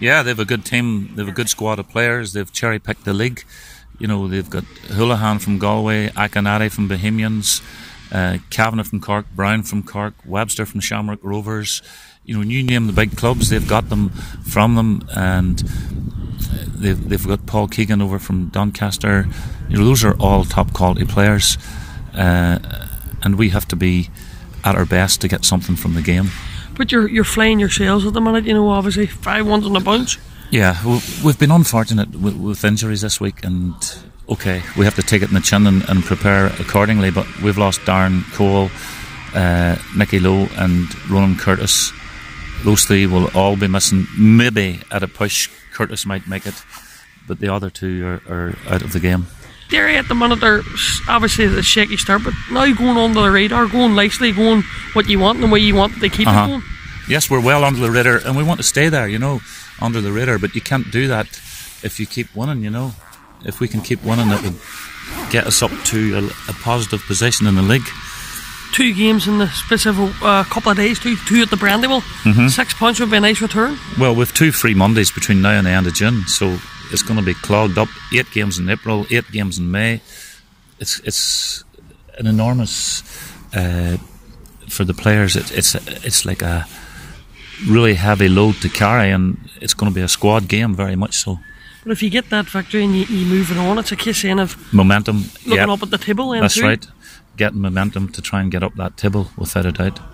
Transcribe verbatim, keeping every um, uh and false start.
Yeah, they have a good team. They have a good squad of players. They've cherry-picked the league. You know, they've got Houlihan from Galway, Akinade from Bohemians, uh, Kavanagh from Cork, Brown from Cork, Webster from Shamrock Rovers. You know, when you name the big clubs, they've got them from them, and they've, they've got Paul Keegan over from Doncaster. You know, those are all top quality players, uh, and we have to be at our best to get something from the game. But you're you're flying your sails at the minute, you know, obviously five ones on the bounce. Yeah, we've been unfortunate with, with injuries this week, and okay, we have to take it in the chin and, and prepare accordingly. But we've lost Darren Cole, uh, Nicky Lowe, and Ronan Curtis. Those three will all be missing. Maybe at a push, Curtis might make it, but the other two are, are out of the game. Derry at the minute are obviously a shaky start, but now going under the radar, going nicely, going what you want and the way you want, they keep uh-huh. it going. Yes, we're well under the radar, and we want to stay there, you know, under the radar. But you can't do that if you keep winning, you know. If we can keep winning, it would get us up to a, a positive position in the league. Two games in the space of a uh, couple of days, two, two at the Brandywell. Mm-hmm. Six points would be a nice return. Well, we've two free Mondays between now and the end of June, so it's going to be clogged up. Eight games in April, eight games in May. It's it's an enormous uh, for the players. It, it's it's like a really heavy load to carry, and it's going to be a squad game, very much so. But if you get that victory and you, you move it on, it's a case then of momentum. Looking yep. up at the table. Then That's too. right. Getting momentum to try and get up that table, without a doubt.